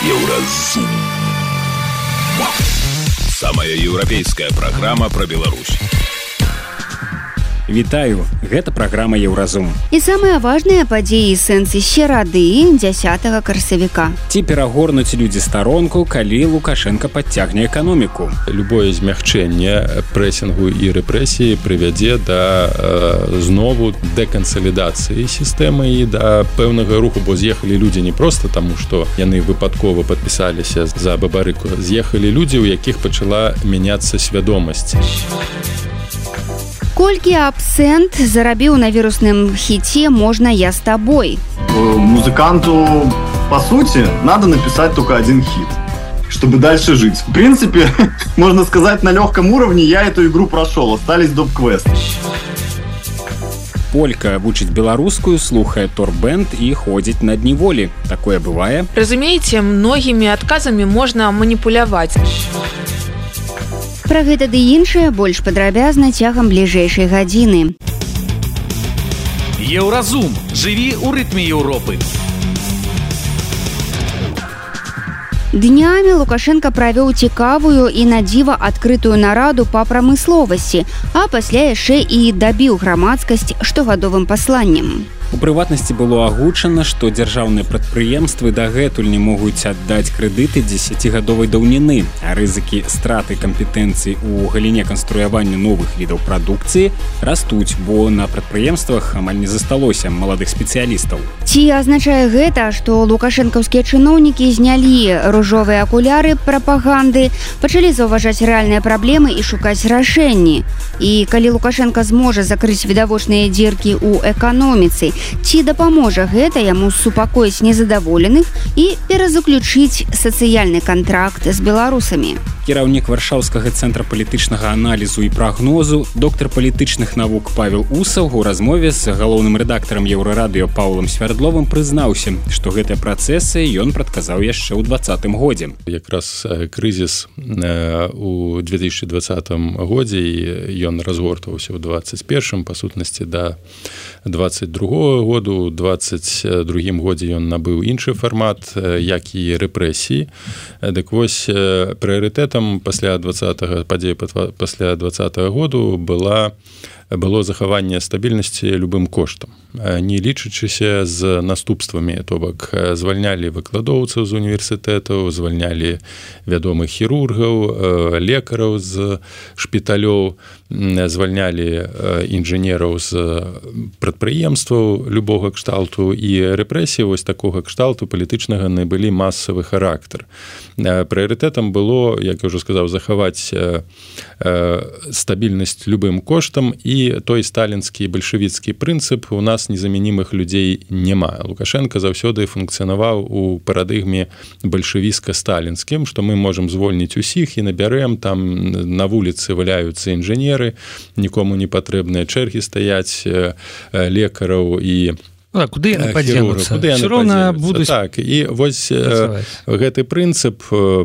Еўразум. Самая еўрапейская праграма пра Беларусь. Вітаю, гэта праграма Еўразум. І самыя важныя падзеі сэнсы серады 10 красавіка. Ці перагорнуць людзі старонку, калі Лукашенко падцягне эканоміку. Любое змягчэнне прэсінгу і рэпрэсіі прывядзе да знову дэкансалідацыі сістэмы і да пэўнага руху, бо з'ехалі людзі не проста таму, што яны выпадкова падпісаліся за бабарыку. З'ехалі людзі, у якіх пачала мяняцца свядомасць. Колькі абсент зарабіў на вірусным хіце «Можно я с тобой». Музыканту, по сути, надо написать только один хит, чтобы дальше жить. В принципе, можно сказать, на легком уровне я эту игру прошел, остались доп-квесты. Полька вучыць беларускую, слухае торбэнд і ходзіць на дні волі. Такое бывае. Разумееце, многімі адказамі можна маніпуляваць. Пра гэта ды іншае больш падрабязна цягам бліжэйшай гадзіны. Еўразум. Жыві ў рытме Еўропы. Днямі Лукашенко правёў цікавую і на дзіва адкрытую нараду па прамысловасці, а пасля яшчэ і дабіў грамадскасць штогадовым пасланнем. У прыватнасці было агучана, што дзяржаўныя прадпрыемствы дагэтуль не могуць аддаць крэдыты 10гадовай даўніны, а рызыкі страты кампетэнцый у галіне канструявання новых відаў прадукцыі растуць, бо на прадпрыемствах амаль не засталося маладых спецыялістаў. Ці азначае гэта, што лукашэнкаўскія чыноўнікі знялі ружовыя акуляры прапаганды, пачалі заўважаць рэальныя праблемы і шукаць рашэнні. І калі Лукашенко зможа закрыць відавочныя дзіркі ў эканоміцы, ці дапаможа гэта яму супакоіць незадаволеных і перазаключыць сацыяльны кантракт з беларусамі. Кіраўнік Варшаўскага цэнтра палітычнага аналізу і прагнозу, доктар палітычных навук Павел Усаў у размове з галоўным рэдактарам Еўрарадыё Паўлам Свярдловым прызнаўся, што гэтыя працэсы ён прадказаў яшчэ ў 2020 годзе. Якраз крызіс у 2020 годзе ён разгортваўся ў 2021, па сутнасці да 2022 году. У 2022 годзе ён набыў іншы фармат, як і рэпрэсіі. Дык вось прыярытэтам пасля 20-го падзеі пасля 20-го году было захаванне стабільнасці любым коштам, не лічачыся з наступствамі, то бок звальнялі выкладоўцаў з універсітэтаў, звальнялі вядомых хірургаў, лекараў з шпіталёў, звальнялі інжынераў з прадпрыемстваў любога кшталту, і рэпрэсіі вось такога кшталту палітычнага набылі масавы характар. Прыярытэтам было, як я ўжо сказаў, захаваць стабільнасць любым коштам, і той сталінскі бальшавіцкі прынцып «у нас незамянімых людзей няма». Лукашенко заўсёды функцыянаваў у парадыгме бальшавіцка-сталінскім, што мы можам звольніць усіх і набярэм, там на вуліцы валяюцца інжынеры, нікому не патрэбныя чэргі стаяць лекараў і куды яны падзенуцца? Все роўна будуць. Так, і вось гэты прынцып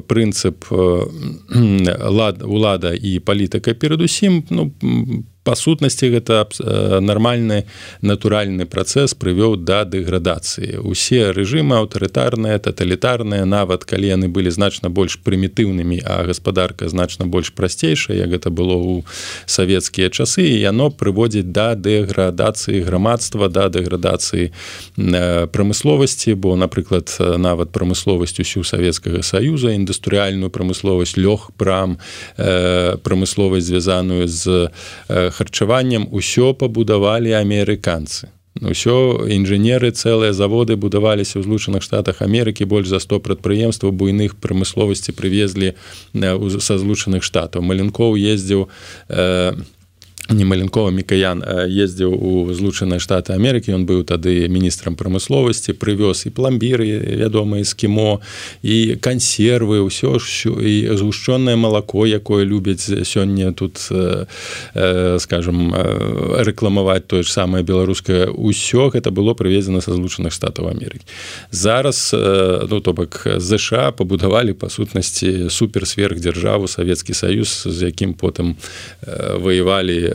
улада і палітыка перадусім, па сутнасці гэта нармальны натуральны працэс прывёў да дэградацыі. Усе рэжымы аўтарытарныя, таталітарныя, нават калі яны былі значна больш прымітыўнымі, а гаспадарка значна больш прасцейшая, як гэта было ў савецкія часы, і яно прыводзіць да дэградацыі грамадства, да дэградацыі прамысловасці, бо, напрыклад, нават прамысловасць усю Савецкага Саюза, індустрыяльную прамысловасць, лёгпрам, прамысловасць звязаную з харчаваннем, усё пабудавалі амерыканцы. Усё інжынеры, цэлыя заводы будаваліся ў Злучаных Штатах Амерыкі, больш за 100 прадпрыемстваў буйных прамысловасці прывезлі са Злучаных Штатаў. Маленкоў ездзіў не Маленкова, Мікаян ездзіў у Злучаныя Штаты Амерыкі, ён быў тады міністрам прамысловасці, прывёз і пламбіры, вядома, эскімо, і кансервы, ўсё ж, і згушчонае малако, якое любяць сёння тут, скажем, рэкламаваць тое ж самае беларускае, усё гэта было прывезена са Злучаных Штатаў Амерыкі. Зараз, то бок, ЗША пабудавалі, па сутнасці, суперсверхдзяржаву, Савецкі Саюз, з якім потым ваявалі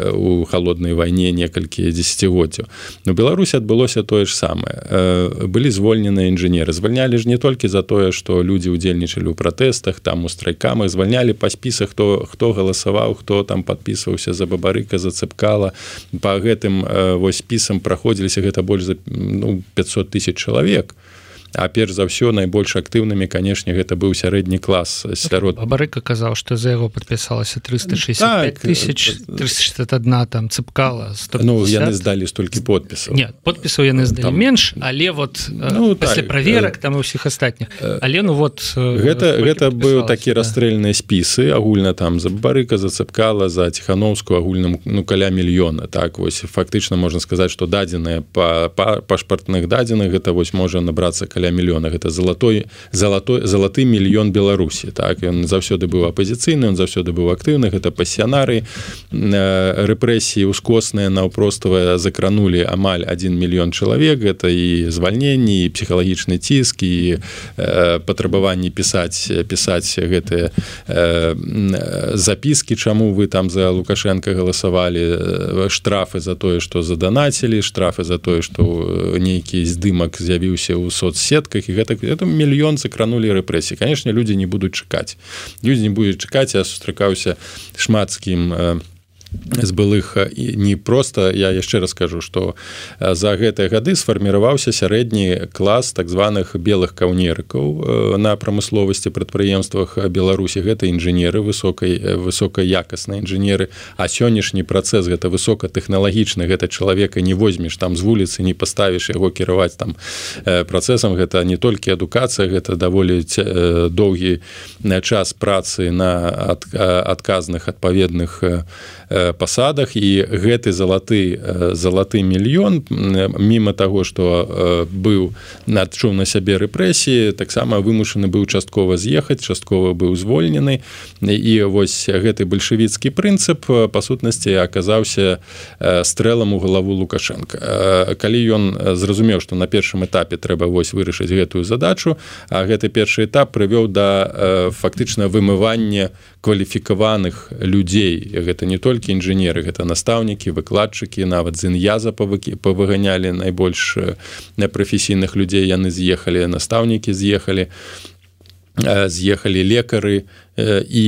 у холоднай вайне некалькі дзесяцігоддзяў. У Беларусі адбылося тое ж самае. Былі звольненыя інжынеры. Звальнялі ж не толькі за тое, што людзі ўдзельнічалі ў пратэстах, там у страйкамах, звальнялі па спісах, хто галасаваў, хто там падпісваўся за Бабарыка, за Цэпкала. Па гэтым вось спісам праходзіліся гэта больш за 500 тысяч чалавек. А перш за ўсё найбольш актыўнымі, канешне, гэта быў сярэдні клас сярод. Бабарыка казаў, што за яго падпісалася 365 тысяч, 361 там Цэпкала, 150. Ну, яны здалі столькі подпісаў. Не, подпісаў яны здалі там менш, але вот пасля праверак там і ўсіх астатніх. Але ну вот гэта быў такі расстрэльныя спісы, агульна там за Бабарыка, за Цэпкала, за Ціхановскую, агульна каля мільёна. Так вось фактычна можна сказаць, што дадзеныя па пашпартных дадзеных гэта вось можа набрацца каля мільёна. Гэта залаты мільён Беларусі. Так, ён заўсёды быў апазіцыйны, ён заўсёды быў актыўны, гэта пасіянары. Рэпрэсіі ускосныя наўпроставыя закранулі амаль 1 мільён чалавек. Гэта і звальненні, і псіхалагічны ціск, і патрабаванні пісаць гэтыя запіскі, чаму вы там за Лукашенка галасавалі, штрафы за тое, што задонацілі, штрафы за тое, што нейкі здымак з'явіўся ў соцсетках, і гэта мільён закранулі рэпрэсіі. Канешне, людзі не будуць чакаць. Людзі не будуць чакаць. Я сустракаўся шмат з кім з былых, не проста, я яшчэ раз кажу, што за гэтыя гады сфарміраваўся сярэдні клас так званых белых каўнерыкаў на прамысловасці прадпрыемствах Беларусі. Гэта інжынеры, высокаякасныя інжынеры, а сённяшні працэс гэта высокатэхналагічны, гэта чалавека не возьмеш там з вуліцы, не паставіш яго кіраваць там працэсам. Гэта не толькі адукацыя, гэта даволі доўгі час працы на адказных адпаведных пасадах, і гэты залаты мільён, міма таго, што быў адчуў на сябе рэпрэсіі, таксама вымушаны быў часткова з'ехаць, часткова быў звольнены, і вось гэты бальшавіцкі прынцып па сутнасці аказаўся стрэлам у галаву Лукашенка. Калі ён зразумеў, што на першым этапе трэба вось вырашыць гэтую задачу, а гэты першы этап прывёў да фактычна вымывання кваліфікаваных людзей. Гэта не толькі інжынеры, гэта настаўнікі, выкладчыкі, нават з ін'яза павыганялі найбольш прафесійных людзей, яны з'ехалі, настаўнікі з'ехалі лекары, і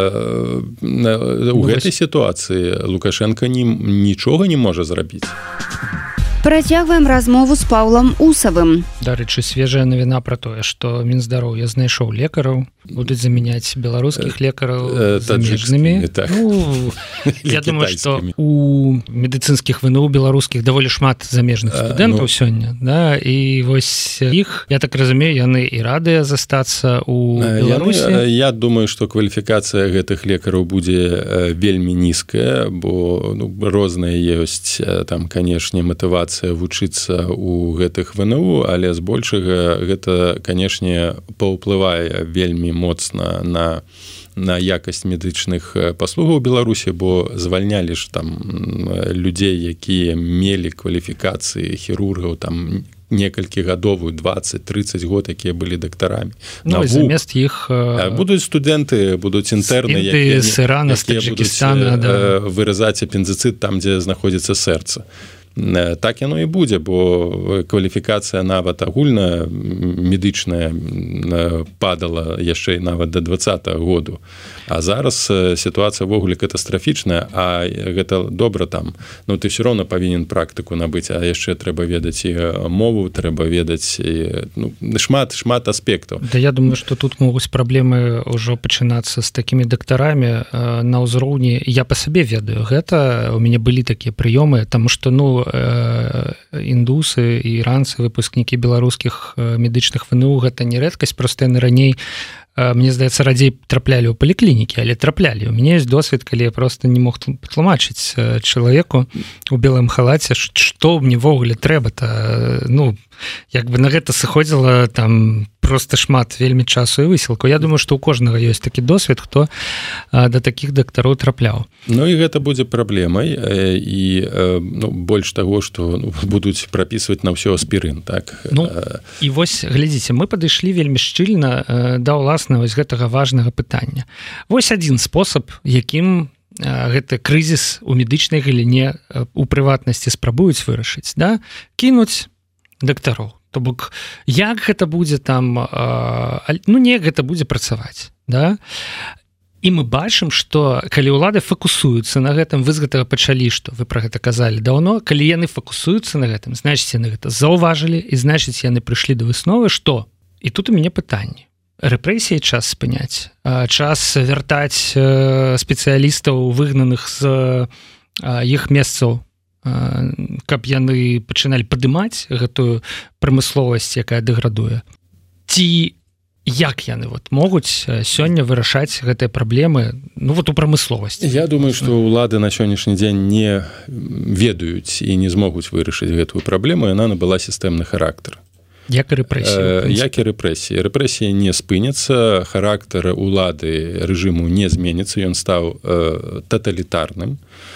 у гэтай сітуацыі Лукашенка нічога не можа зрабіць. Працягваем размову з Паўлам Усавым. Дарэчы, свежая навіна пра тое, што Мінздароўя знайшоў лекараў, будуць замяняць беларускіх лекараў замежнымі. Я думаю, што у медыцынскіх ВНУ беларускіх даволі шмат замежных студэнтаў сёння, і вось іх, я так разумею, яны і радыя застацца у Беларусі. Я думаю, што кваліфікацыя гэтых лекараў будзе вельмі нізкая, бо розныя ёсць там, канешне, матывацыя вучыцца ў гэтых ВНУ, але збольшага гэта, канешне, паўплывае вельмі моцна на якасць медычных паслугаў у Беларусі, бо звальнялі ж там людзей, якія мелі кваліфікацыі хірургаў там некалькі гадовую, 20-30 год, якія былі дактарамі. Ну, і замест іх будуць студэнты, будуць інтэрны, якія будуць выразаць апендыцыт там, дзе знаходзіцца сэрца. Так яно і будзе, бо кваліфікацыя нават агульна медычная падала яшчэ нават до 20-го году. А зараз сітуацыя ввогуле катастрафічная, а гэта добра там. Ну, ты все роўно павінен практыку набыць, а яшчэ трэба ведаць і мову, трэба ведаць шмат аспектаў. Да, я думаю, што тут могуць праблемы ўжо пачынацца з такімі дактарамі на ўзроўні. Я па сабе ведаю гэта, у мяне былі такія прыёмы, таму што, індусы і іранцы, выпускнікі беларускіх медычных ВНУ, гэта не рэдкасць, проста яны раней, мне здаецца, радзей траплялі ў паліклінікі, але траплялі. У мяне ёсць досвед, калі я просто не мог патлумачыць чалавеку у белым халаце, што мне ввогуле трэба-то, як бы на гэта сыходзіла там просто шмат вельмі часу і высілку. Я думаю, што ў кожнага ёсць такі досвед, хто да такіх дактароў трапляў. Ну і гэта будзе праблемай, і больш таго, што будуць прапісваць на ўсё аспірын, так? І вось, глядзіце, мы падышлі вельмі шчыльна да ўласна вось гэтага важнага пытання. Вось адзін спосаб, якім гэты крызіс у медычнай галіне у прыватнасці спрабуюць вырашыць, да? Кінуць дактароў. То бок, як гэта будзе там, неяк гэта будзе працаваць, да? І мы бачым, што калі ўлады фокусуюцца на гэтым, вы з гэтага пачалі, што вы пра гэта казалі даўно, калі яны фокусуюцца на гэтым, значыць, яны гэта заўважылі, і значыць, яны прыйшлі да высновы, што? І тут у мяне пытанне. Рэпрэсіі час спыняць, час вяртаць спецыялістаў, выгнаных з іх месцаў, каб яны пачыналі падымаць гэтую прамысловасць, якая дэградуе. Ці як яны могуць сёння вырашаць гэтыя праблемы у прамысловасці? Я думаю, што ўлады на сённяшні дзень не ведаюць і не змогуць вырашыць гэтую праблему, яна набыла сістэмны характар. Як і рэпрэсіі. Як і рэпрэсіі. Рэпрэсіі не спыняцца, характар улады рэжыму не зменіцца, ён стаў таталітарным.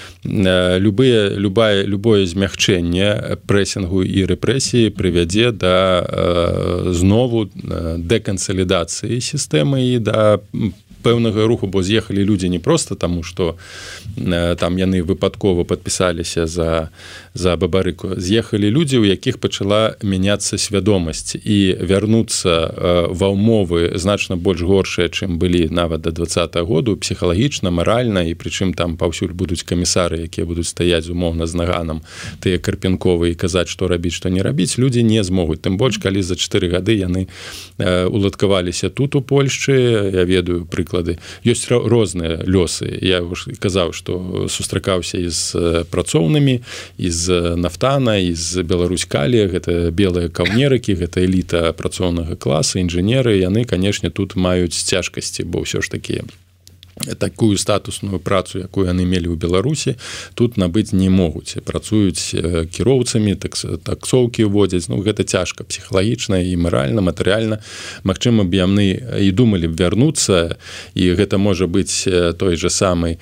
Любое змягчэнне прэсінгу і рэпрэсіі прывядзе да знову дэкансалідацыі сістэмы і да пэўнага руху, бо з'ехалі людзі не проста таму, што там яны выпадкова падпісаліся за бабарыку. З'ехалі людзі, у якіх пачала мяняцца свядомасць і вярнуцца ва ўмовы значна больш горшыя, чым былі нават да 20-го году, псіхалагічна, маральна, і прычым там паўсюль будуць камісары, якія будуць стаяць умоўна з наганам, тыя карпенковы, і казаць, што рабіць, што не рабіць, людзі не змогуць. Тым больш, калі за 4 гады яны уладкаваліся тут у Польшчы, я ведаю прыклад. Ёсць розныя лёсы. Я ўжо казаў, што сустракаўся і з працоўнымі, і з нафтана, і з Беларусь-Калія, гэта белыя каўнерыкі, гэта эліта працоўнага класа, інжынеры, яны, канешне, тут маюць цяжкасці, бо ўсё ж такі такую статусную працу, якую яны мелі ў Беларусі, тут набыць не могуць. Працуюць кіроўцамі, таксоўкі ўводзяць. Гэта цяжка псіхалагічна і маральна, матэрыяльна. Магчыма, б яны і думалі б вярнуцца, і гэта можа быць той же самы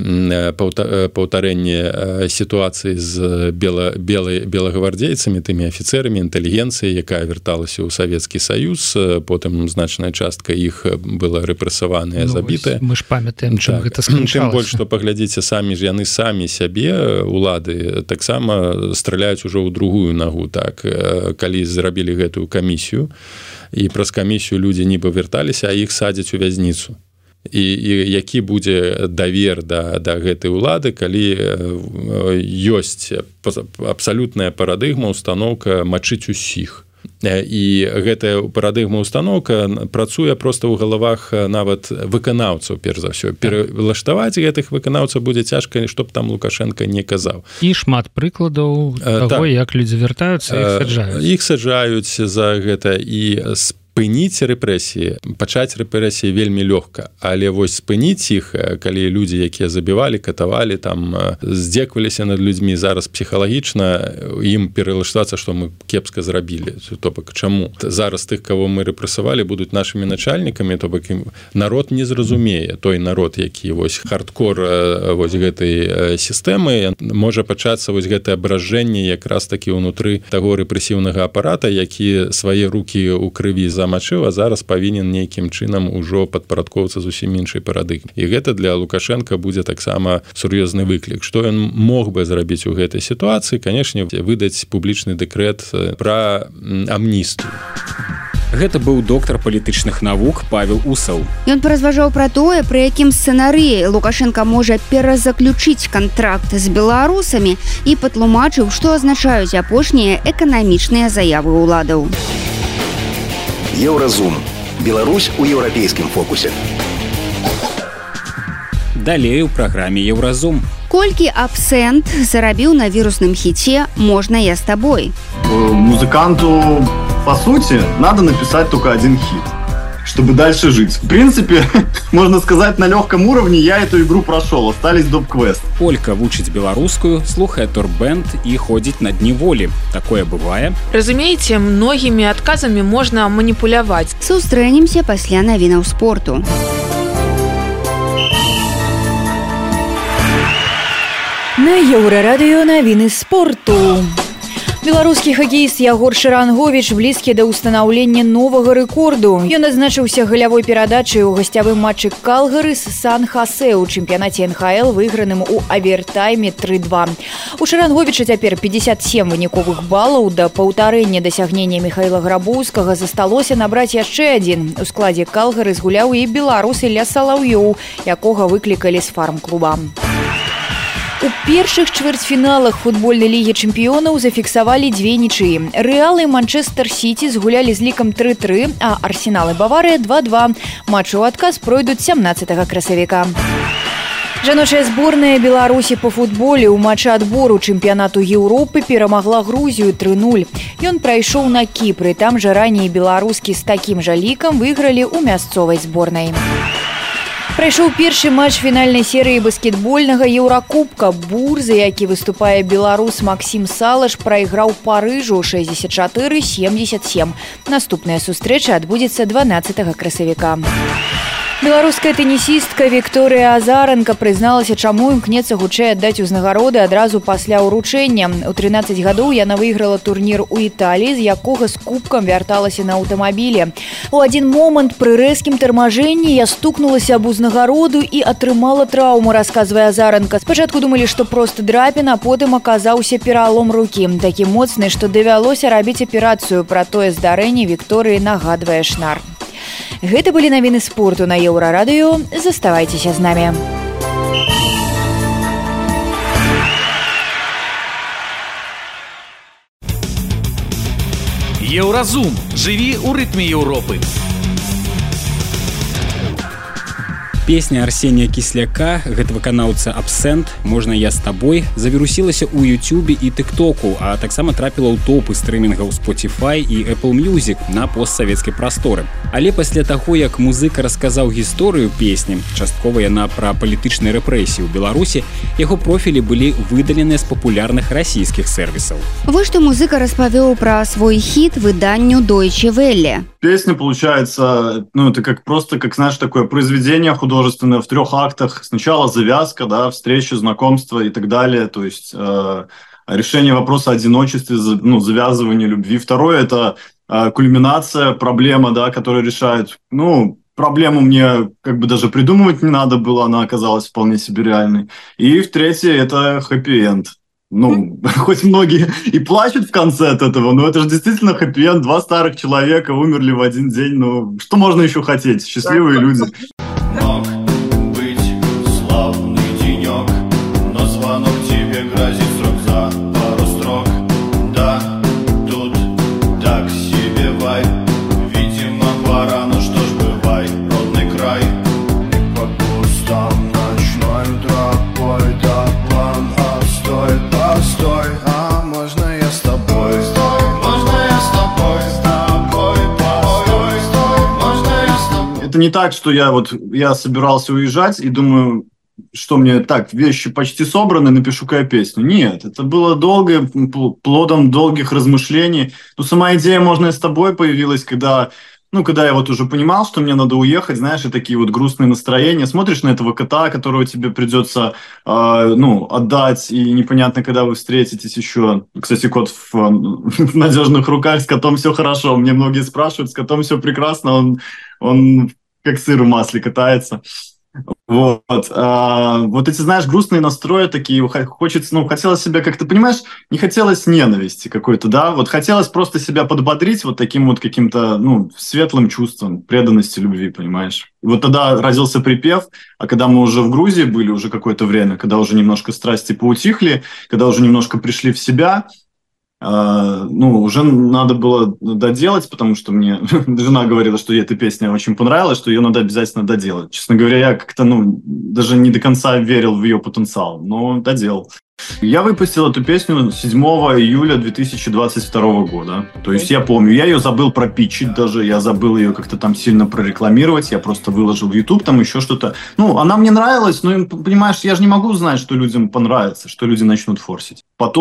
паўтарэнне сітуацыі з белагвардзейцамі, тымі афіцэрамі, інтэлігенцыі, якая вярталася ў Савецкі Саюз, потым значная частка іх была рэпрэсаваная, забітая. Мы ж памятаем, чым гэта сканчалася. Тым больш, што паглядзіце, самі ж яны самі сябе, улады, таксама страляюць ужо ў другую нагу, так, калі зрабілі гэтую камісію, і праз камісію людзі нібы вярталіся, а іх садзяць у вязніцу. І які будзе давер да гэтай улады, калі ёсць абсалютная парадыгма, устаноўка мачыць усіх. І гэтая парадыгма устаноўка працуе проста ў галавах нават выканаўцаў, перш за ўсё. Пералаштаваць гэтых выканаўцаў будзе цяжка, што б там Лукашенко не казаў. І шмат прыкладаў таго, як людзі вяртаюцца, іх саджаюць. Іх саджаюць за гэта, і спыніць рэпрэсіі, пачаць рэпрэсіі вельмі лёгка, але вось спыніць іх, калі людзі, якія забівалі, катавалі, там здзекваліся над людзьмі, зараз псіхалагічна ім пералаштавацца, што мы кепска зрабілі. То бок, чаму? Зараз тых, каго мы рэпрэсавалі, будуць нашымі начальнікамі, то бок народ не зразумее, той народ, які вось хардкор вось гэтай сістэмы, можа пачацца вось гэтае абражэнне якраз такі ўнутры таго рэпрэсіўнага апарата, які свае рукі ў крыві замачыў, а зараз павінен нейкім чынам ужо падпарадкоўвацца зусім іншай парадыгмы. І гэта для Лукашенка будзе таксама сур'ёзны выклік. Што ён мог бы зрабіць у гэтай сітуацыі? Канешне, выдаць публічны дэкрэт пра амністыю. Гэта быў доктар палітычных навук Павел Усаў. Ён паразважаў пра тое, пры якім сцэнарыі Лукашенка можа перазаключыць кантракт з беларусамі, і патлумачыў, што азначаюць апошнія эканамічныя заявы ўладаў. Еўразум. Беларусь у еўрапейскім фокусе. Далей у праграме Еўразум. Колькі абсент зарабіў на вірусным хіце «Можна я с тобой». Музыканту, по сути, надо написать только один хит, чтобы дальше жить. В принципе, можно сказать, на легком уровне я эту игру прошел, остались доп-квест. Полька вучыць беларускую, слухае турбэнд і ходзіць на дні волі. Такое бывае. Разумееце, многімі адказамі можна маніпуляваць. Сустрэнемся пасля навінаў спорту. На Еўрарадыё навіны спорту. Беларускі хакеіст Ягор Шаранговіч блізкі да ўстанаўлення новага рэкорду. Ён адзначыўся галявой перадачай у гасцявым матчы Калгары з Сан-Хасе ў чэмпіянаце НХЛ, выйграным у авертайме 3-2. У Шаранговіча цяпер 57 выніковых балаў. Да паўтарэння дасягнення Михаіла Грабоўскага засталося набраць яшчэ адзін. У складзе Калгары згуляў і беларус Ілля Салаўёў, якога выклікалі з фарм-клуба. У першых чвэрцьфіналах футбольнай лігі чэмпіёнаў зафіксавалі дзве нічыі. Рэал і Манчэстэр Сіці згулялі з лікам 3-3, а Арсенал і Баварыя 2-2. Матчы ў адказ пройдуць 17 красавіка. Жаночая зборная Беларусі па футболе ў матчы адбору чэмпіянату Еўропы перамагла Грузію 3-0. Ён прайшоў на Кіпры, там жа раней беларускі з такім жа лікам выйгралі ў мясцовай зборнай. Прайшоў першы матч фінальнай серыі баскетбольнага Еўракубка. Бур, за які выступае беларус Максім Салаш, прайграў Парыжу 64-77. Наступная сустрэча адбудзецца 12 красавіка. Беларуская тэнісістка Вікторыя Азаранка прызналася, чаму імкнецца хутчэй аддаць узнагароды адразу пасля ўручэння. У 13 гадоў яна выйграла турнір у Італіі, з якога з кубкам вярталася на аўтамабілі. У адзін момант пры рэзкім тармажэнні я стукнулася аб узнагароду і атрымала траўму, расказвае Азаранка. Спачатку думалі, што проста драпін, а потым аказаўся пералом рукі. Такі моцны, што давялося рабіць аперацыю. Пра тое здарэнне Вікторыі нагадвае Шнар. Гэта былі навіны спорту на Еўрарадыё. Заставайцеся з намі. Еўразум. Жыві ў рытме Еўропы. Песня Арсенія Кісляка, гэта выканаўца «Абсент», «Можна я з табой», завірусілася ў Ютубе і Тыктоку, а таксама трапіла ў топы стрымінгаў Spotify і Apple Music на постсавецкай прасторы. Але пасля таго, як музыка расказаў гісторыю песні, часткова яна пра палітычныя рэпрэсіі ў Беларусі, яго профілі былі выдаленыя з папулярных расійскіх сервісаў. Вось што музыка распавёў пра свой хіт выданню Deutsche Welle. Песня получается, это просто, знаешь, такое произведение художественное в 3 актах. Сначала завязка, да, встреча, знакомство и так далее. То есть решение вопроса о одиночестве, завязывание любви. Второе – это кульминация, проблема, да, которая решает. Проблему мне даже придумывать не надо было, она оказалась вполне себе реальной. И третье – это хэппи-энд. Хоть многие и плачут в конце от этого, но это же действительно хэппи-энд. 2 старых человека умерли в один день. Что можно еще хотеть? Счастливые люди. Мог быть славный денек, но звонок тебе грозит срок за пару строк. Да, тут так себе вайб. Видимо, пора, ну что ж, бывай, родной край. По кустам ночной тропой до план отстой. Постой, а можно я с тобой? Можно я с тобой? С тобой, постой, можно я с тобой? Это не так, что я собирался уезжать и думаю, что мне так, вещи почти собраны, напишу-ка я песню. Нет, это было долго, плодом долгих размышлений. Сама идея «Можно я с тобой» появилась, когда я уже понимал, что мне надо уехать, знаешь, и такие грустные настроения. Смотришь на этого кота, которого тебе придется, отдать, и непонятно, когда вы встретитесь еще. Кстати, кот в надежных руках, с котом все хорошо. Мне многие спрашивают, с котом все прекрасно, он как сыр в масле катается. Вот эти, знаешь, грустные настрои такие, хотелось себя как-то, понимаешь, не хотелось ненависти какой-то, да, хотелось просто себя подбодрить таким каким-то, светлым чувством преданности, любви, понимаешь. И тогда родился припев, а когда мы уже в Грузии были уже какое-то время, когда уже немножко страсти поутихли, когда уже немножко пришли в себя, уже надо было доделать, потому что мне жена говорила, что ей эта песня очень понравилась, что ее надо обязательно доделать. Честно говоря, я как-то, даже не до конца верил в ее потенциал, но доделал. Я выпустил эту песню 7 июля 2022 года. То есть я помню, я ее забыл пропичить даже, я забыл ее как-то там сильно прорекламировать, я просто выложил в YouTube, там еще что-то. Она мне нравилась, но, понимаешь, я же не могу знать, что людям понравится, что люди начнут форсить.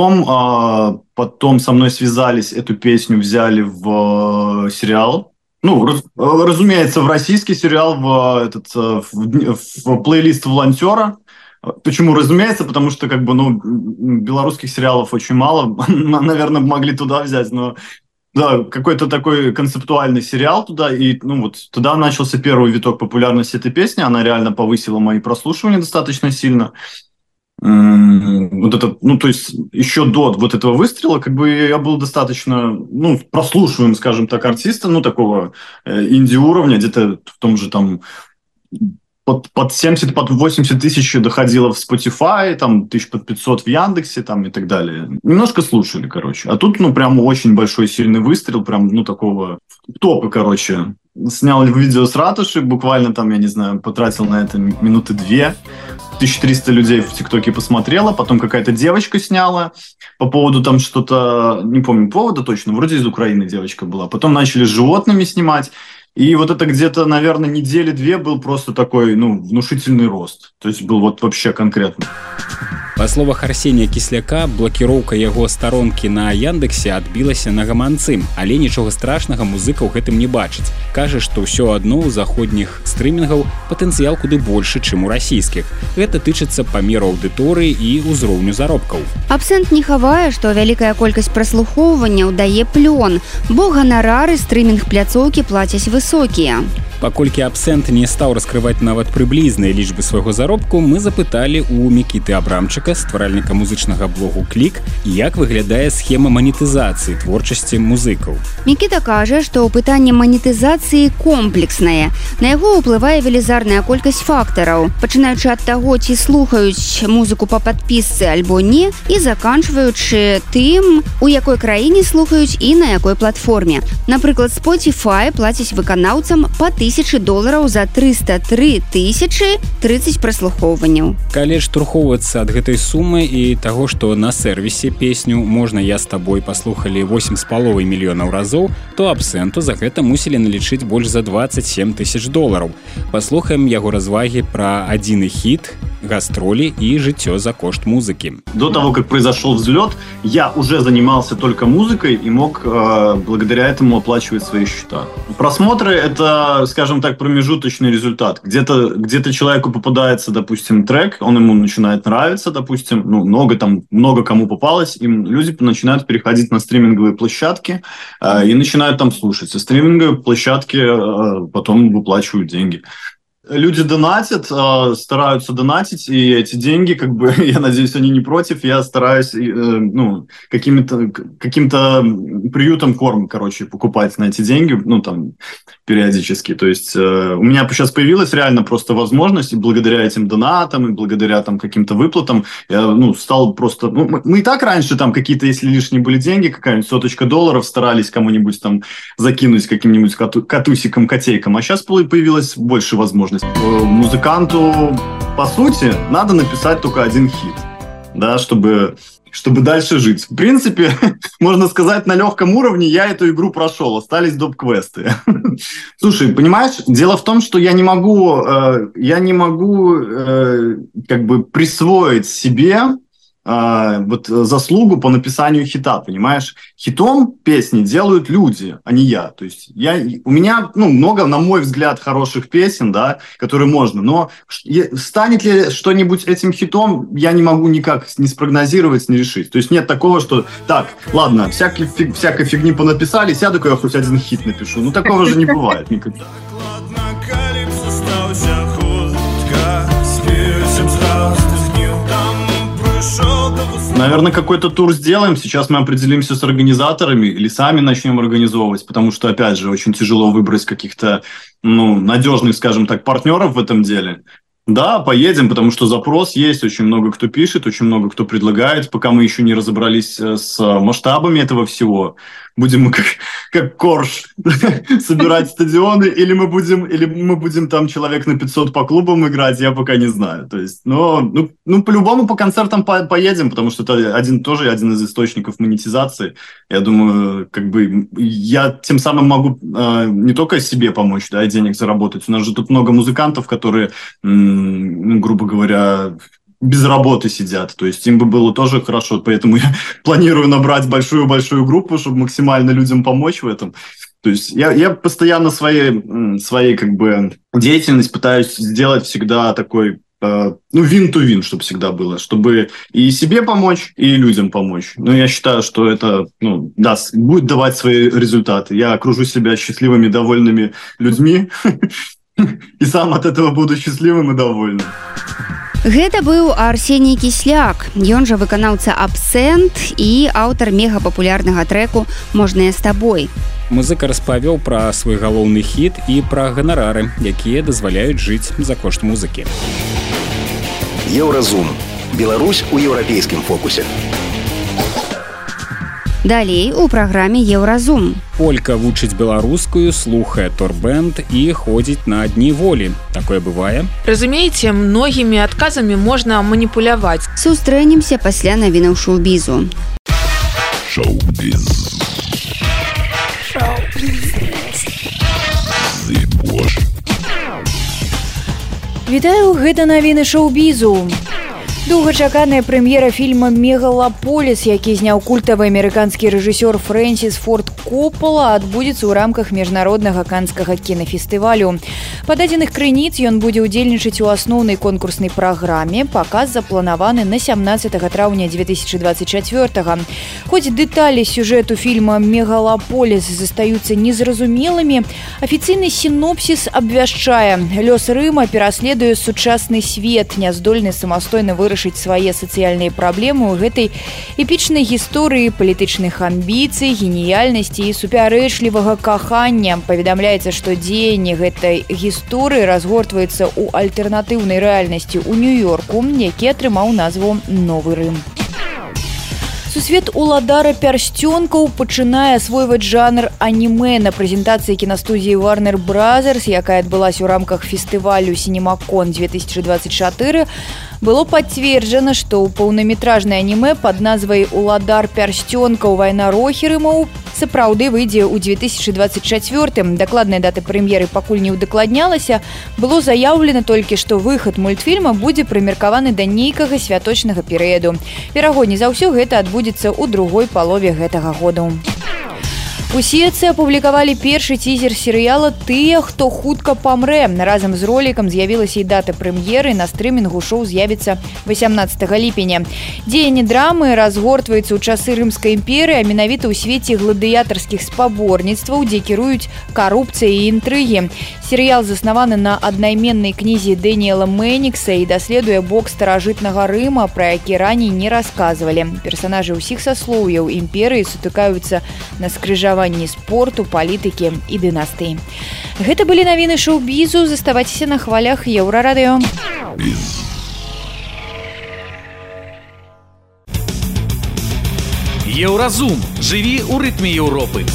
Потом со мной связались, эту песню взяли в сериал. Разумеется, в российский сериал, в плейлист «Волонтера». Почему, разумеется, потому что как бы, ну, белорусских сериалов очень мало, наверное, могли туда взять, но да, какой-то такой концептуальный сериал туда, и ну вот туда начался первый виток популярности этой песни, она реально повысила мои прослушивания достаточно сильно. Вот это, ну, то есть еще до вот этого выстрела, как бы я был достаточно, ну, прослушиваем, скажем так, артиста, ну, такого инди-уровня, где-то в том же там под 70, под 80 тысяч доходило в Spotify, там, 1500 в Яндексе, там, и так далее. Немножко слушали, короче. А тут, ну, прям очень большой, сильный выстрел, прям, ну, такого топа, короче. Снял видео с ратуши, буквально там, я не знаю, потратил на это минуты 2. 1300 людей в ТикТоке посмотрело, потом какая-то девочка сняла по поводу там что-то, не помню повода точно, вроде из Украины девочка была. Потом начали с животными снимать. И вот это где-то, наверное, недели 2 был просто такой, ну, внушительный рост. То есть был вот вообще конкретно. Па словах Арсенія Кісляка, блакіроўка яго старонкі на Яндексе адбілася на гаманцы, але нічога страшнага музыка ў гэтым не бачыць. Кажа, што ўсё адно ў заходніх стрымінгаў патэнцыял куды большы, чым у расійскіх. Гэта тычыцца памеру аўдыторыі і ўзроўню заробкаў. Абсент не хавае, што вялікая колькасць праслухоўванняў дае плён, бо ганарары стрымінг-пляцоўкі плацяць высокія. Паколькі Абсент не стаў раскрываць нават прыблізныя лічбы свайго заробку, мы запыталі ў Мікіты Абрамчыка, стваральніка музычнага блогу «Клік», як выглядае схема манетызацыі творчасці музыкаў. Мікіта кажа, што пытанне манетызацыі комплекснае. На яго ўплывае велізарная колькасць фактараў, пачынаючы ад таго, ці слухаюць музыку па падпісцы альбо не, і заканчваючы тым, у якой краіне слухаюць і на якой платформе. Напрыклад, Spotify плаціць выканаўцам па $1000 за 303 000 30 праслухоўванняў. Калі штурхоўвацца ад гэтай сумы і таго, што на сервісе песню «Можна я з табой» паслухалі 8,5 мільёнаў разоў, то Абсенту за гэта мусілі налічыць больш за $27 000. Паслухаем яго развагі пра адзіны хіт, гастролі і жыццё за кошт музыкі. До того, как произошел взлет, я уже занимался только музыкой и мог благодаря этому оплачивать свои счета. Просмотры — это, скажем так, промежуточный результат. Где-то человеку попадается, допустим, трек, он ему начинает нравиться, допустим, ну, много кому попалось, и люди начинают переходить на стриминговые площадки и начинают там слушать. И стриминговые площадки потом выплачивают деньги. Люди донатят, стараются донатить, и эти деньги, как бы, я надеюсь, они не против, я стараюсь, ну, каким-то приютом корм, короче, покупать на эти деньги, ну, там, периодически. То есть у меня сейчас появилась реально просто возможность, и благодаря этим донатам, и благодаря там каким-то выплатам, я, ну, стал просто... Ну, мы и так раньше там какие-то, если лишние были деньги, какая-нибудь $100 старались кому-нибудь там закинуть каким-нибудь катусиком, котейком, а сейчас появилась больше возможностей. Музыканту, по сути, надо написать только один хит, да, чтобы дальше жить. В принципе, можно сказать, на легком уровне я эту игру прошел, остались доп-квесты. Слушай, понимаешь, дело в том, что я не могу как бы присвоить себе вот заслугу по написанию хита, понимаешь? Хитом песни делают люди, а не я. То есть у меня, ну, много, на мой взгляд, хороших песен, да, которые можно, но станет ли что-нибудь этим хитом, я не могу никак не спрогнозировать, не решить. То есть нет такого, что так, ладно, всякой фигни понаписали, сяду-ка я хоть один хит напишу. Ну, такого же не бывает никогда. Наверное, какой-то тур сделаем. Сейчас мы определимся с организаторами или сами начнем организовывать, потому что, опять же, очень тяжело выбрать каких-то, ну, надежных, скажем так, партнеров в этом деле. Да, поедем, потому что запрос есть, очень много кто пишет, очень много кто предлагает. Пока мы еще не разобрались с масштабами этого всего, будем мы как Корж собирать стадионы, или мы будем там человек на 500 по клубам играть, я пока не знаю. То есть, ну по-любому по концертам поедем, потому что это один из источников монетизации. Я думаю, как бы я тем самым могу не только себе помочь, да, и денег заработать. У нас же тут много музыкантов, которые, грубо говоря, без работы сидят, то есть им бы было тоже хорошо, поэтому я планирую набрать большую группу, чтобы максимально людям помочь в этом. То есть я постоянно своей как бы деятельность пытаюсь сделать всегда такой win-to-win, чтобы всегда было, чтобы и себе помочь, и людям помочь. Но я считаю, что это будет давать свои результаты. Я окружу себя счастливыми, довольными людьми, и сам от этого буду счастливым и довольным. Гэта быў Арсеній Кісляк. Ён жа выканаўца «Абсент» і аўтар мегапапулярнага трэку «Можна я з табой». Музыка распавёў пра свой галоўны хіт і пра ганарары, якія дазваляюць жыць за кошт музыкі. Еўразум. Беларусь у еўрапейскім фокусе. Далей у праграме «Еўразум». Полька вучыць беларускую, слухае торбэнд і ходзіць на дні волі. Такое бывае? Разумееце, многімі адказамі можна маніпуляваць. Сустрэнемся пасля навінаў шоу-бізу. Шоу-біз. Вітаю, гэта навіны шоу-бізу. Доўгачаканая прэм'ера фільма «Мегалаполіс», які зняў культавы амерыканскі рэжысёр Фрэнсіс Форд Коппала, адбудзецца ў рамках міжнароднага канскага кінафестывалю. Па дадзеных крыніц ён будзе ўдзельнічаць у асноўнай конкурснай праграме. Паказ запланаваны на 17 траўня 2024. Хоць дэталі сюжэту фільма «Мегалаполіс» застаюцца незразумелымі, афіцыйны сінопсіс абвяшчае: лёс Рыма пераследуе сучасны свет, няздольны самастойна вырашыць свае сацыяльныя праблемы ў гэтай эпічнай гісторыі палітычных амбіцый, геніяльнасці і супярэчлівага кахання. Паведамляецца, што дзеянне гэтай гісторыі разгортваецца ў альтэрнатыўнай рэальнасці ў Нью-Йорку, які атрымаў назву «Новы Рым». Сусвет уладара пярсцёнкаў пачынае асвойваць жанр анімэ. На прэзентацыі кінастудіі Warner Brothers, якая адбылася ў рамках фестывалю «Сінемакон 2024, было пацверджана, што ў паўнаметражнае анімэ пад назвай «Уладар пярсцёнкаў. Вайна Рохерымаў» сапраўды выйдзе ў 2024. Дакладная дата прэм'еры пакуль не ўдакладнялася. Было заяўлена толькі, што выхад мультфільма будзе прымеркаваны да нейкага святочнага перыяду. Верагодней за ўсё гэта адбудзецца ў другой палове гэтага году. У сетцы апублікавалі першы тизер серыяла «Тыя, хто хутка памрэ». Разам з ролікам з'явілася і дата прэм'еры. На стрымінгу шоу з'явіцца 18 ліпеня. Дзеянне драмы разгортваецца ў часы Рымскай імперыі, а менавіта ў свеце гладыятарскіх спаборніцтваў, дзе кіруюць карупцыя і інтрыгі. Серыял заснаваны на аднайменнай кнізе Дэніела Мэнікса і даследуе бок старажытнага Рыма, пра які раней не расказвалі. Персанажы ўсіх саслоўяў імперыі сутыкаюцца на скрыжаванні спорту, палітыкі і дынастыі. Гэта былі навіны шоу-бізу. Заставайцеся на хвалях Еўрарадыё. Еўразум. Жыві ў рытме Еўропы.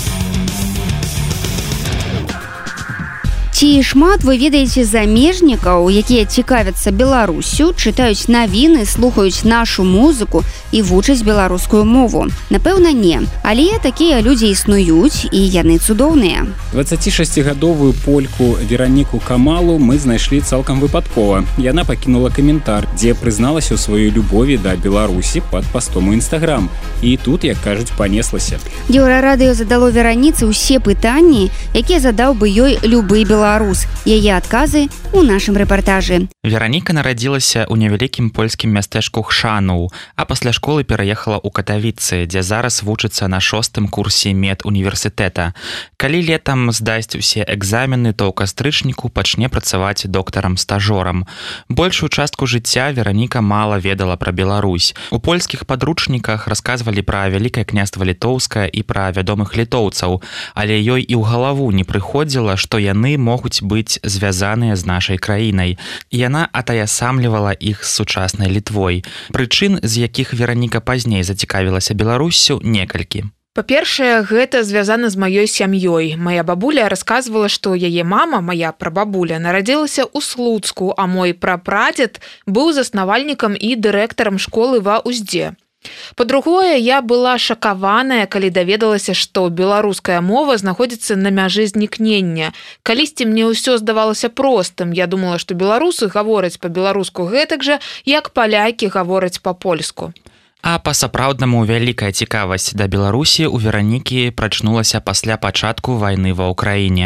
Ці шмат вы ведаеце замежнікаў, якія цікавяцца Беларусю, чытаюць навіны, слухаюць нашу музыку і вучаць беларускую мову? Напэўна, не. Але такія людзі існуюць, і яны цудоўныя. 26гадовую польку Вераніку Камалу мы знайшлі цалкам выпадкова. Яна пакінула каментар, дзе прызналася ў сваёй любові да Беларусі пад пастом у Інстаграм. І тут, як кажуць, панеслася. Еўрарадыё задало Вераніцы ўсе пытанні, якія задаў бы ёй любы беларус. Яе адказы ў нашым рэпартажы. Вераніка нарадзілася ў невялікім польскім мястэчку Хшанаў, а пасля школы пераехала ў Катавіцы, дзе зараз вучыцца на 6-м курсе медуніверсітэта. Калі летам здасць усе экзамены, то ў кастрычніку пачне працаваць доктарам-стажорам. Большую частку жыцця Вераніка мала ведала пра Беларусь. У польскіх падручніках расказвалі пра Вялікае княства Літоўскае і пра вядомых літоўцаў, але ёй і ў галаву не прыходзіла, што яны могуць быць звязаныя з нашай краінай. Яна атаясамлівала іх з сучаснай Літвой. Прычын, з якіх Вераніка пазней зацікавілася Беларуссю, некалькі. Па-першае, гэта звязана з маёй сям'ёй. Мая бабуля расказвала, што яе мама, мая прабабуля, нарадзілася ў Слуцку, а мой прапрадзед быў заснавальнікам і дырэктарам школы ва Уздзе. Па-другое, я была шакаваная, калі даведалася, што беларуская мова знаходзіцца на мяжы знікнення. Калісьці мне ўсё здавалася простым. Я думала, што беларусы гавораць па-беларуску гэтак жа, як палякі гавораць па-польску. А па-сапраўднаму вялікая цікавасць да Беларусі ў Веранікі прачнулася пасля пачатку вайны ва ўкраіне.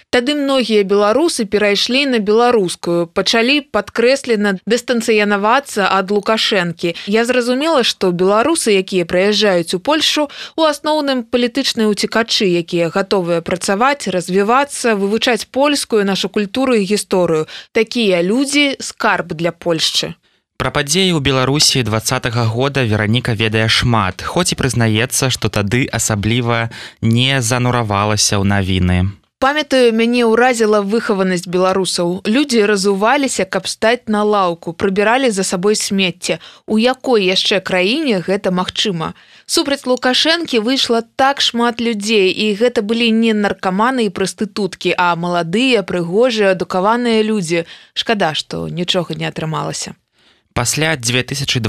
Тады многія беларусы перайшлі на беларускую, пачалі падкрэслена дыстанцыянавацца ад Лукашэнкі. Я зразумела, што беларусы, якія прыязджаюць у Польшу, у асноўным палітычныя ўцекачы, якія гатовыя працаваць, развівацца, вывучаць польскую, нашу культуру і гісторыю. Такія людзі – скарб для Польшчы. Пра падзеі ў Беларусі 20-го года Вераніка ведае шмат, хоць і прызнаецца, што тады асабліва не зануравалася ў навіны. Памятаю, мяне ўразіла выхаванасць беларусаў. Людзі разуваліся, каб стаць на лаўку, прыбіралі за сабой смецце. У якой яшчэ краіне гэта магчыма? Супраць Лукашэнкі выйшла так шмат людзей, і гэта былі не наркаманы і прастытуткі, а маладыя, прыгожыя, адукаваныя людзі. Шкада, што нічога не атрымалася. Пасля 2020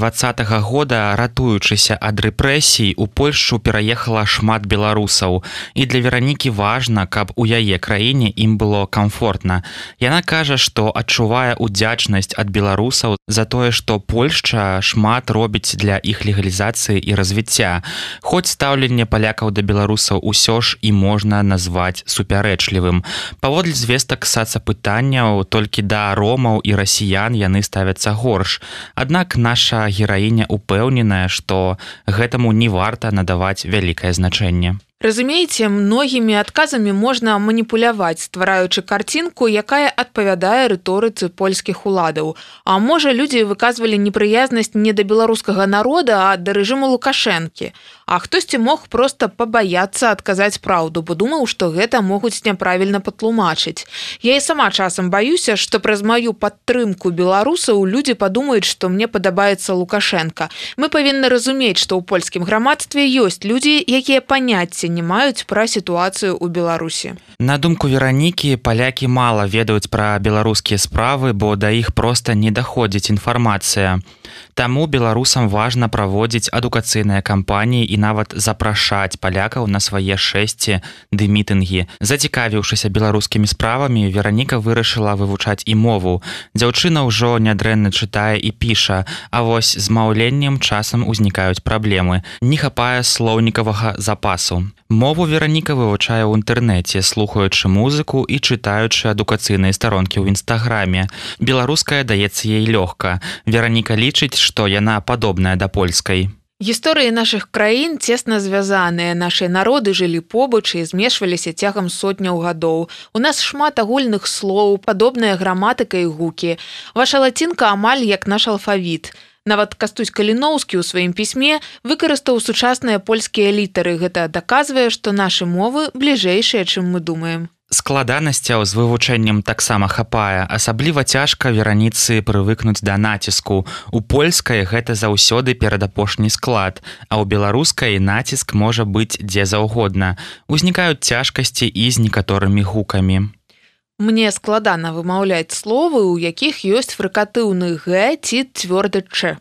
года, ратуючыся ад рэпрэсій, у Польшчу пераехала шмат беларусаў. І для Веранікі важна, каб у яе краіне ім было камфортна. Яна кажа, што адчувае удзячнасць ад беларусаў за тое, што Польшча шмат робіць для іх легалізацыі і развіцця. Хоць стаўленне палякаў да беларусаў усё ж і можна назваць супярэчлівым. Паводле звестак сацапытанняў, толькі да ромаў і расіян яны ставяцца горш. Аднак наша гераіня упэўненая, што гэтаму не варта надаваць вялікае значэнне. Разумееце, многімі адказамі можна маніпуляваць, ствараючы карцінку, якая адпавядае рыторыцы польскіх уладаў. А можа, людзі выказвалі непрыязнасць не да беларускага народа, а да рэжыму Лукашэнкі. А хтосьці мог проста пабаяцца адказаць праўду, бо думаў, што гэта могуць няправільна патлумачыць. Я і сама часам баюся, што праз маю падтрымку беларусаў людзі падумаюць, што мне падабаецца Лукашэнка. Мы павінны разумець, што ў польскім грамадстве ёсць людзі, якія паняцця не маюць пра сітуацыю ў Беларусі. На думку Веранікі, палякі мала ведаюць пра беларускія справы, бо да іх проста не даходзіць інфармацыя. Таму беларусам важна праводзіць адукацыйныя кампаніі і нават запрашаць палякаў на свае шэсці ды мітынгі. Зацікавіўшыся беларускімі справамі, Вераніка вырашыла вывучаць і мову. Дзяўчына ўжо нядрэнна чытае і піша, а вось з маўленнем часам узнікаюць праблемы. Не хапае слоўнікавага запасу. Мову Вераніка вывучае ў інтэрнэце, слухаючы музыку і чытаючы адукацыйныя старонкі ў інстаграме. Беларуская даецца ей лёгка. Вераніка лічыць, што яна падобная да польскай. Гісторыі нашых краін цесна звязаныя. Нашы народы жылі побач і змешваліся цягам сотняў гадоў. У нас шмат агульных слоў, падобная граматыка і гукі. Ваша лацінка амаль як наш алфавіт. Нават Кастусь Каліноўскі ў сваім пісьме выкарыстаў сучасныя польскія літары. Гэта даказвае, што нашы мовы бліжэйшыя, чым мы думаем. Складанасцяў з вывучэннем таксама хапае. Асабліва цяжка Вераніцы прывыкнуць да націску. У польскай гэта заўсёды перадапошні склад, а ў беларускай націск можа быць дзе заўгодна. Узнікаюць цяжкасці і з некаторымі гукамі. Мне складана вымаўляць словы, у якіх ёсць фрыкатыўны «г» ці цвёрды «ч».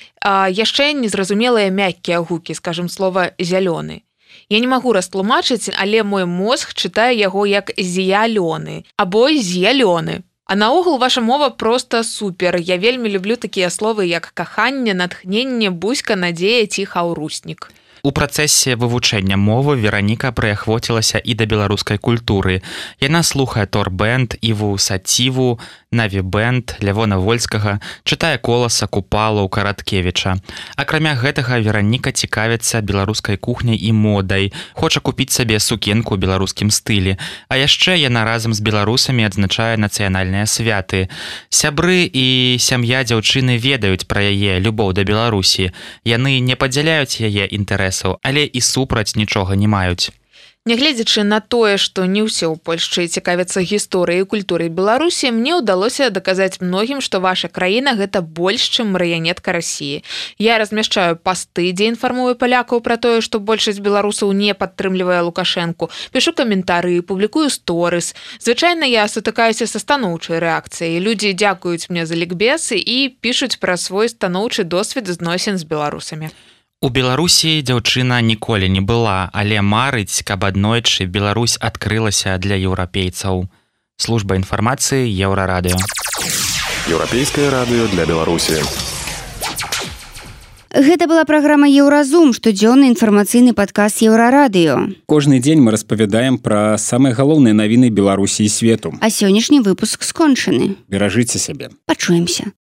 А яшчэ незразумелыя мяккія гукі, скажем, слова «зялёны». Я не магу растлумачыць, але мой мозг чытае яго як «зіялёны» або «з'ялёны». А наогул ваша мова проста супер. Я вельмі люблю такія словы, як каханне, натхненне, буська, надзея ці хаўруснік. У працэсе вывучэння мовы Вераніка прыахвоцілася і да беларускай культуры. Яна слухае Тор-бэнд, Іву Саціву, Наві-бэнд, Лявона Вольскага, чытае Коласа, Купалу, Караткевіча. Акрамя гэтага, Вераніка цікавіцца беларускай кухняй і модай, хоча купіць сабе сукенку ў беларускім стылі. А яшчэ яна разам з беларусамі адзначае нацыянальныя святы. Сябры і сям'я дзяўчыны ведаюць пра яе любоў да Беларусі. Яны не падзяляюць яе інтарэсаў, але і супраць нічога не маюць. Нягледзячы на тое, што не ўсе ў Польшчы цікавяцца гісторыяй і культурай Беларусі, мне ўдалося даказаць многім, што ваша краіна гэта больш, чым марыянетка Расіі. Я размяшчаю пасты, дзе інфармую палякаў пра тое, што большасць беларусаў не падтрымлівае Лукашэнку, пішу каментары, публікую сторыс. Звычайна я сутыкаюся са станоўчай рэакцыяй. Людзі дзякуюць мне за лікбез і пішуць пра свой станоўчы досвед зносін з беларусамі. У Беларусі дзяўчына ніколі не была, але марыць, каб аднойчы Беларусь адкрылася для еўрапейцаў. Служба інфармацыі Еўрарадыё. Еўрапейскае радыё для Беларусі. Гэта была праграма Еўразум, штодзённы інфармацыйны падкаст Еўрарадыё. Кожны дзень мы распавядаем пра самыя галоўныя навіны Беларусі і свету. А сённяшні выпуск скончаны. Беражыце сябе. Пачуемся.